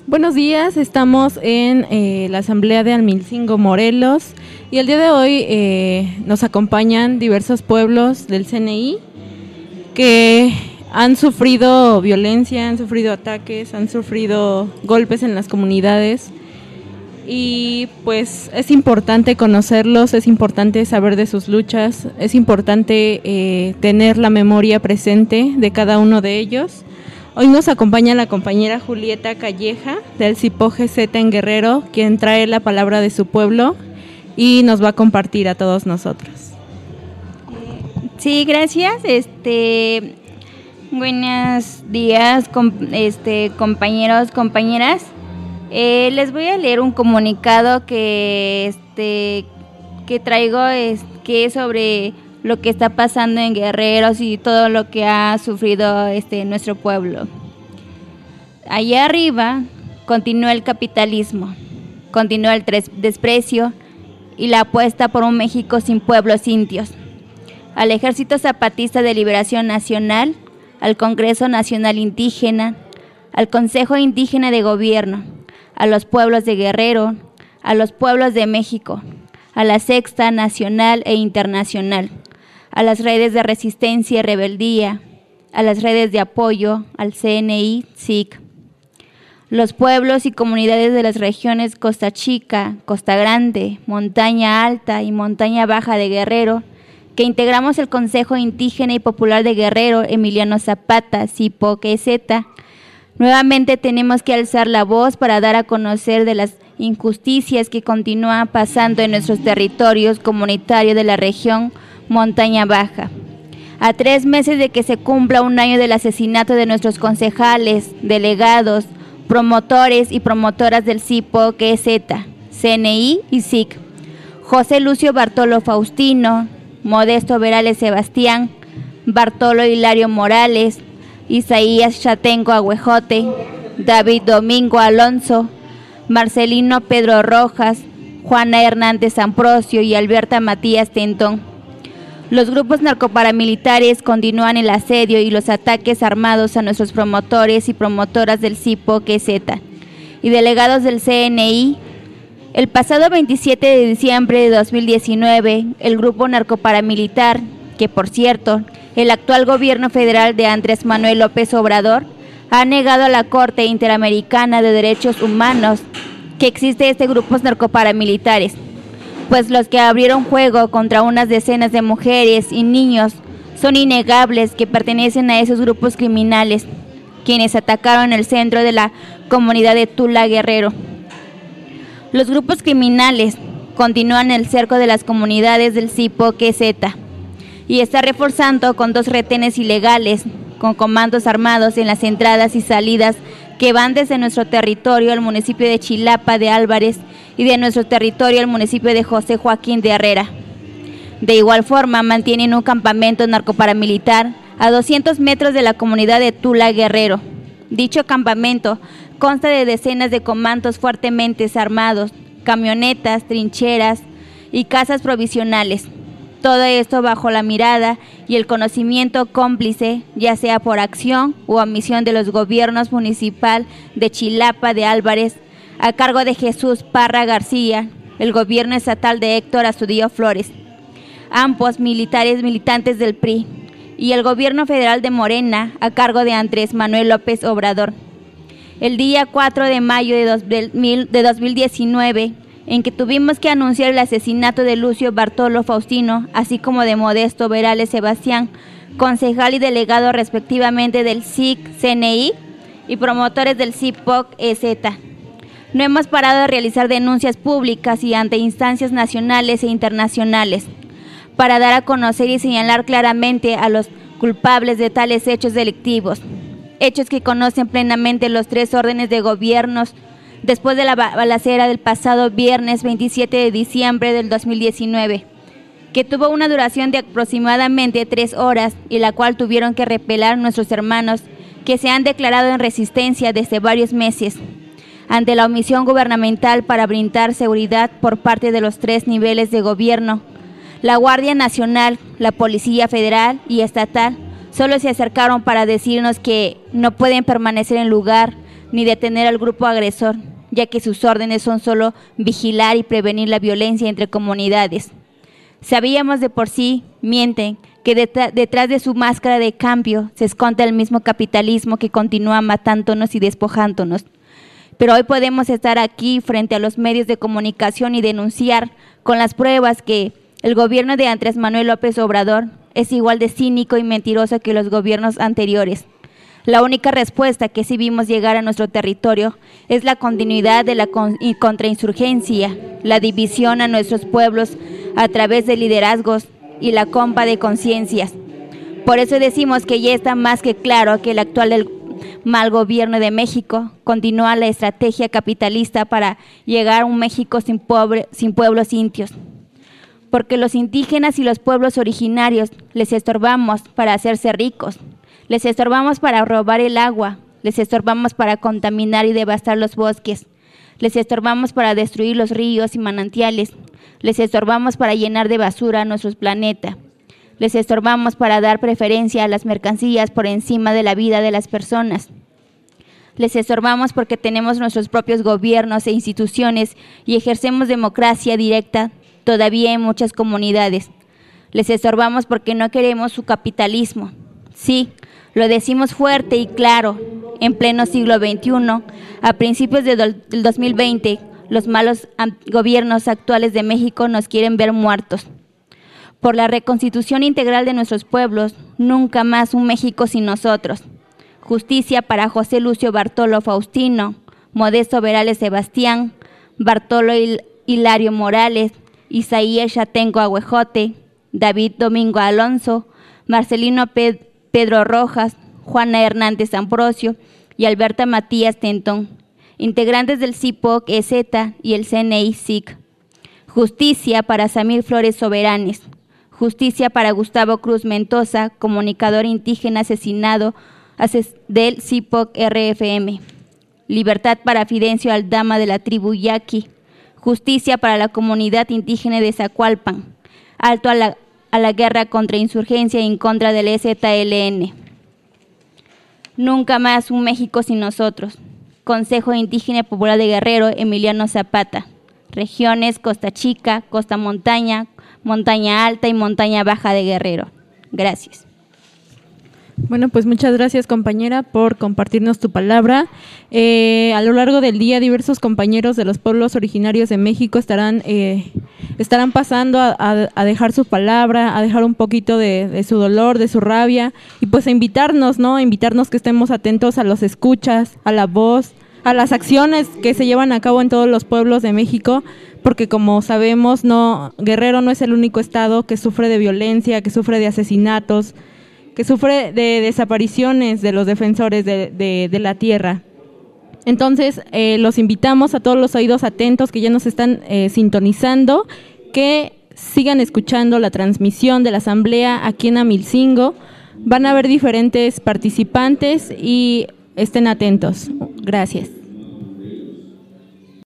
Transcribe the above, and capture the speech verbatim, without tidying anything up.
Buenos días, estamos en eh, la Asamblea de Almilcingo, Morelos, y el día de hoy eh, nos acompañan diversos pueblos del C N I que han sufrido violencia, han sufrido ataques, han sufrido golpes en las comunidades, y pues es importante conocerlos, es importante saber de sus luchas, es importante eh, tener la memoria presente de cada uno de ellos. Hoy nos acompaña la compañera Julieta Calleja del C I P O G Z en Guerrero, quien trae la palabra de su pueblo y nos va a compartir a todos nosotros. Sí, gracias. Este, buenos días, com, este, compañeros, compañeras. Eh, les voy a leer un comunicado que, este, que traigo, es, que es sobre lo que está pasando en Guerreros y todo lo que ha sufrido este nuestro pueblo. Allá arriba continúa el capitalismo, continúa el desprecio y la apuesta por un México sin pueblos indios. Al Ejército Zapatista de Liberación Nacional, al Congreso Nacional Indígena, al Consejo Indígena de Gobierno, a los pueblos de Guerrero, a los pueblos de México, a la Sexta Nacional e Internacional, a las redes de resistencia y rebeldía, a las redes de apoyo, al C N I, C I C, los pueblos y comunidades de las regiones Costa Chica, Costa Grande, Montaña Alta y Montaña Baja de Guerrero, que integramos el Consejo Indígena y Popular de Guerrero, Emiliano Zapata, C I P O G Z, nuevamente tenemos que alzar la voz para dar a conocer de las injusticias que continúan pasando en nuestros territorios comunitarios de la región Montaña Baja. A tres meses de que se cumpla un año del asesinato de nuestros concejales, delegados, promotores y promotoras del C I P O G Z, C N I y C I C, José Lucio Bartolo Faustino, Modesto Verales Sebastián, Bartolo Hilario Morales, Isaías Chatengo Agüejote, David Domingo Alonso, Marcelino Pedro Rojas, Juana Hernández Ambrosio y Alberta Matías Tentón. Los grupos narcoparamilitares continúan el asedio y los ataques armados a nuestros promotores y promotoras del C I P O G Z y delegados del C N I. El pasado veintisiete de diciembre de dos mil diecinueve, el grupo narcoparamilitar, que por cierto, el actual gobierno federal de Andrés Manuel López Obrador, ha negado a la Corte Interamericana de Derechos Humanos que existe este grupos narcoparamilitares, pues los que abrieron fuego contra unas decenas de mujeres y niños son innegables que pertenecen a esos grupos criminales, quienes atacaron el centro de la comunidad de Tula, Guerrero. Los grupos criminales continúan el cerco de las comunidades del C I P O G Z y está reforzando con dos retenes ilegales, con comandos armados en las entradas y salidas que van desde nuestro territorio al municipio de Chilapa de Álvarez y de nuestro territorio al municipio de José Joaquín de Herrera. De igual forma, mantienen un campamento narcoparamilitar a doscientos metros de la comunidad de Tula, Guerrero. Dicho campamento consta de decenas de comandos fuertemente armados, camionetas, trincheras y casas provisionales. Todo esto bajo la mirada y el conocimiento cómplice, ya sea por acción o omisión de los gobiernos municipal de Chilapa de Álvarez, a cargo de Jesús Parra García, el gobierno estatal de Héctor Astudillo Flores, ambos militares militantes del P R I, y el gobierno federal de Morena, a cargo de Andrés Manuel López Obrador. El día cuatro de mayo de dos mil diecinueve, en que tuvimos que anunciar el asesinato de Lucio Bartolo Faustino, así como de Modesto Verales Sebastián, concejal y delegado respectivamente del C I C, C N I y promotores del C I P O G Z. No hemos parado de realizar denuncias públicas y ante instancias nacionales e internacionales para dar a conocer y señalar claramente a los culpables de tales hechos delictivos, hechos que conocen plenamente los tres órdenes de gobiernos después de la balacera del pasado viernes veintisiete de diciembre del dos mil diecinueve, que tuvo una duración de aproximadamente tres horas y la cual tuvieron que repelar nuestros hermanos que se han declarado en resistencia desde varios meses ante la omisión gubernamental para brindar seguridad por parte de los tres niveles de gobierno. La Guardia Nacional, la Policía Federal y Estatal solo se acercaron para decirnos que no pueden permanecer en lugar ni detener al grupo agresor, ya que sus órdenes son solo vigilar y prevenir la violencia entre comunidades. Sabíamos de por sí, mienten, que detrás de su máscara de cambio se esconde el mismo capitalismo que continúa matándonos y despojándonos. Pero hoy podemos estar aquí frente a los medios de comunicación y denunciar con las pruebas que el gobierno de Andrés Manuel López Obrador es igual de cínico y mentiroso que los gobiernos anteriores. La única respuesta que sí vimos llegar a nuestro territorio es la continuidad de la contrainsurgencia, la división a nuestros pueblos a través de liderazgos y la compra de conciencias. Por eso decimos que ya está más que claro que el actual mal gobierno de México continúa la estrategia capitalista para llegar a un México sin, pobre, sin pueblos indios. Porque los indígenas y los pueblos originarios les estorbamos para hacerse ricos. Les estorbamos para robar el agua, les estorbamos para contaminar y devastar los bosques, les estorbamos para destruir los ríos y manantiales, les estorbamos para llenar de basura nuestro planeta, les estorbamos para dar preferencia a las mercancías por encima de la vida de las personas. Les estorbamos porque tenemos nuestros propios gobiernos e instituciones y ejercemos democracia directa todavía en muchas comunidades. Les estorbamos porque no queremos su capitalismo. Sí, lo decimos fuerte y claro, en pleno siglo veintiuno, a principios de do, del dos mil veinte, los malos gobiernos actuales de México nos quieren ver muertos. Por la reconstitución integral de nuestros pueblos, nunca más un México sin nosotros. Justicia para José Lucio Bartolo Faustino, Modesto Verales Sebastián, Bartolo Hilario Morales, Isaías Chatengo Agüejote, David Domingo Alonso, Marcelino Pedro Pedro Rojas, Juana Hernández Ambrosio y Alberta Matías Tentón, integrantes del C I P O C E Z y el C N I S I C. Justicia para Samir Flores Soberanes. Justicia para Gustavo Cruz Mendoza, comunicador indígena asesinado del C I P O C R F M. Libertad para Fidencio Aldama de la tribu Yaqui. Justicia para la comunidad indígena de Zacualpan. Alto a la a la guerra contra insurgencia y en contra del E Z L N. Nunca más un México sin nosotros. Consejo Indígena Popular de Guerrero, Emiliano Zapata. Regiones Costa Chica, Costa Montaña, Montaña Alta y Montaña Baja de Guerrero. Gracias. Bueno, pues muchas gracias, compañera, por compartirnos tu palabra. Eh, a lo largo del día, diversos compañeros de los pueblos originarios de México estarán eh, estarán pasando a, a, a dejar su palabra, a dejar un poquito de, de su dolor, de su rabia, y pues a invitarnos, ¿no? A invitarnos que estemos atentos a los escuchas, a la voz, a las acciones que se llevan a cabo en todos los pueblos de México, porque como sabemos, no, Guerrero no es el único estado que sufre de violencia, que sufre de asesinatos, que sufre de desapariciones de los defensores de, de, de la tierra. Entonces, eh, los invitamos a todos los oídos atentos que ya nos están eh, sintonizando, que sigan escuchando la transmisión de la asamblea aquí en Amilcingo. Van a haber diferentes participantes y estén atentos. Gracias.